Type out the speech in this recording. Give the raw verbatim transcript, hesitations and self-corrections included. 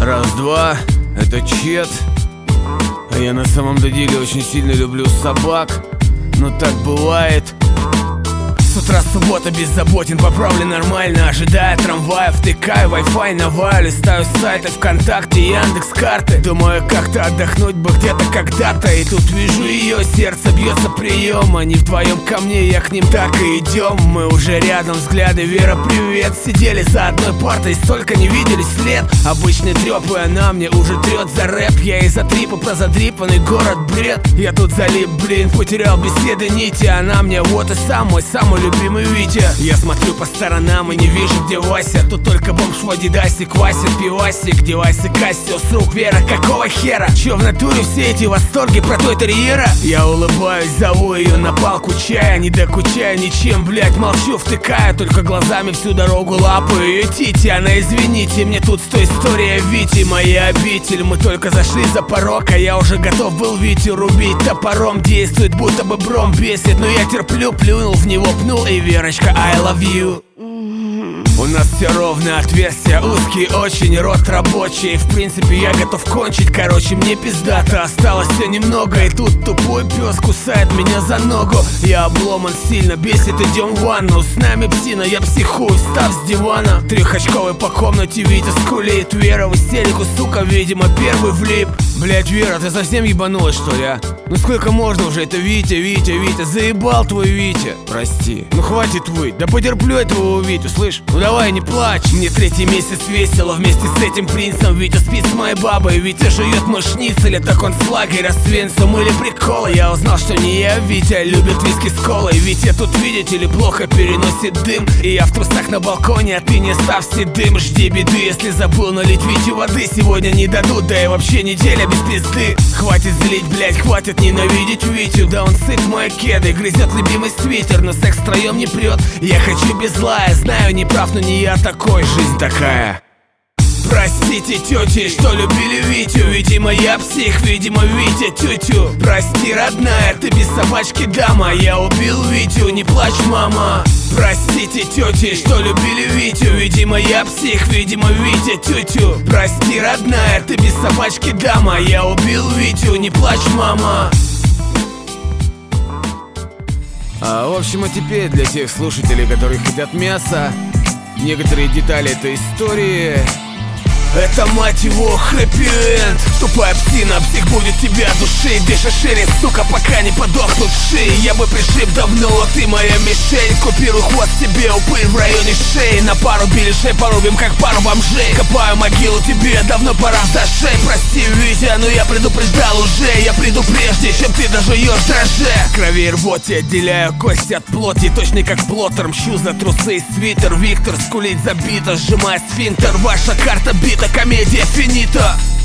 Раз-два, это Чет. А я на самом-то деле очень сильно люблю собак. Но так бывает. С утра суббота, беззаботен, поправлен нормально. Ожидая трамвая, втыкаю Wi-Fi, навалю. Листаю сайты ВКонтакте, Яндекс.Карты. Думаю, как-то отдохнуть бы где-то когда-то. И тут вижу ее, сердце бьется прием. Они вдвоем ко мне, я к ним так и идем. Мы уже рядом, взгляды, Вера, привет. Сидели за одной партой, столько не виделись лет. Обычный трёп, и она мне уже трёт за рэп. Я из-за трипа про задрипанный город бред. Я тут залип, блин, потерял беседы нити. Она мне вот и сам мой самый любимый Витя. Я смотрю по сторонам и не вижу, где Вася. Тут только бомж в адидасе квасит пивасик. Девайс и Кассио с рук, Вера, какого хера? Чё в натуре все эти восторги про той терьера? Я улыбаюсь, зову ее на палку чая. Не докучая ничем, блять, молчу, втыкаю. Только глазами всю дорогу лапаю ее тити. Она, извините, мне тут с той историей Вити. Моя обитель, мы только зашли за порог. А я уже готов был Витю рубить топором. Действует будто бы бром, бесит, но я терплю. Плюнул в него, пнул. Эй, Верочка, I love you. У нас все ровно, отверстия узкие, очень рот рабочий. В принципе, я готов кончить, короче, мне пиздато. Осталось все немного, и тут тупой пес кусает меня за ногу. Я обломан сильно, бесит, идем в ванну. С нами псина, я психую, встав с дивана. Трехочковый по комнате, Витя скулит. Вера в истерику, сука, видимо, первый влип. Блять, Вера, ты совсем ебанулась, что ли, а? Ну сколько можно уже, это Витя, Витя, Витя. Заебал твой Витя. Прости, ну хватит выть, да потерплю этого Витю, слышь? Ну давай, не плачь. Мне третий месяц весело вместе с этим принцем. Витя спит с моей бабой, Витя жует мой шницель. Так он с лагеря с Венцем или приколы. Я узнал, что не я, Витя любит виски с колой. Витя тут, видите ли, плохо переносит дым. И я в трусах на балконе, а ты не став седым. Жди беды, если забыл налить Вите воды. Сегодня не дадут, да и вообще неделя без пизды. Хватит злить, блять, хватит ненавидеть Витю. Да он сыт в мои кеды, грызет любимый свитер. Но секс втроем не прет, я хочу без зла. Я знаю, не прав, но не я такой, жизнь такая. Простите, тети, что любили Витю. Видимо, я псих, видимо, Витя тютю. Прости, родная, ты без собачки дама. Я убил Витю, не плачь, мама. Простите, тети, что любили Витю. Видимо, я псих, видимо, Витя тютю. Прости, родная, ты без собачки дама. Я убил Витю, не плачь, мама. А, в общем, а теперь для тех слушателей, которые хотят мяса, некоторые детали этой истории. Это, мать его, хэппи-энд. Тупая псина, псих будет тебя душить. Дыши шире, сука, пока не подохнут шеи. Я бы пришиб давно, а ты моя мишень. Купирую хвост тебе, упырь в районе шеи. На пару беляшей порубим, как пару бомжей. Копаю могилу тебе, давно пора за шеи. Прости, Витя, но я предупреждал уже. Я приду прежде, чем ты дожуешь дрожже. Крови и рвоте, отделяю кость от плоти. Точно как плоттер, мщу за трусы и свитер. Виктор скулит забито, сжимая сфинктер. Ваша карта бита, комедия финита.